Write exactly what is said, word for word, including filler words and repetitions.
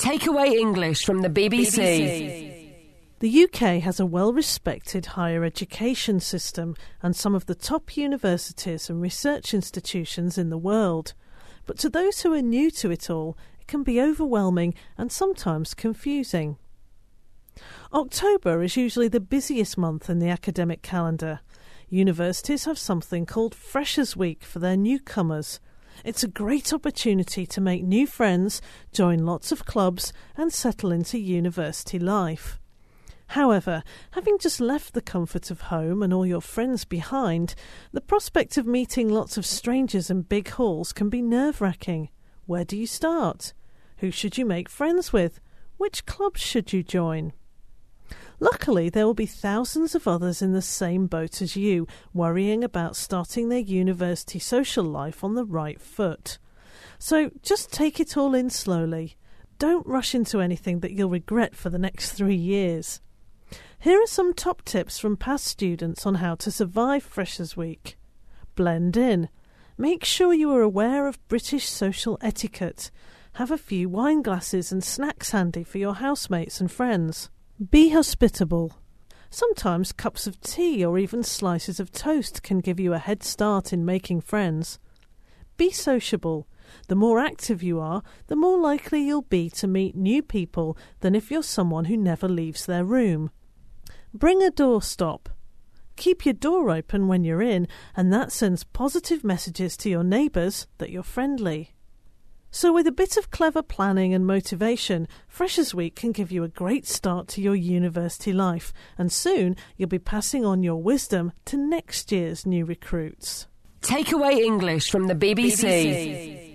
Takeaway English from the B B C. B B C. The U K has a well-respected higher education system and some of the top universities and research institutions in the world. But to those who are new to it all, it can be overwhelming and sometimes confusing. October is usually the busiest month in the academic calendar. Universities have something called Freshers' Week for their newcomers. It's a great opportunity to make new friends, join lots of clubs and settle into university life. However, having just left the comfort of home and all your friends behind, the prospect of meeting lots of strangers in big halls can be nerve-wracking. Where do you start? Who should you make friends with? Which clubs should you join? Luckily, there will be thousands of others in the same boat as you, worrying about starting their university social life on the right foot. So just take it all in slowly. Don't rush into anything that you'll regret for the next three years. Here are some top tips from past students on how to survive Freshers' Week. Blend in. Make sure you are aware of British social etiquette. Have a few wine glasses and snacks handy for your housemates and friends. Be hospitable. Sometimes cups of tea or even slices of toast can give you a head start in making friends. Be sociable. The more active you are, the more likely you'll be to meet new people than if you're someone who never leaves their room. Bring a doorstop. Keep your door open when you're in, and that sends positive messages to your neighbours that you're friendly. So with a bit of clever planning and motivation, Freshers' Week can give you a great start to your university life, and soon you'll be passing on your wisdom to next year's new recruits. Takeaway English from the B B C. B B C.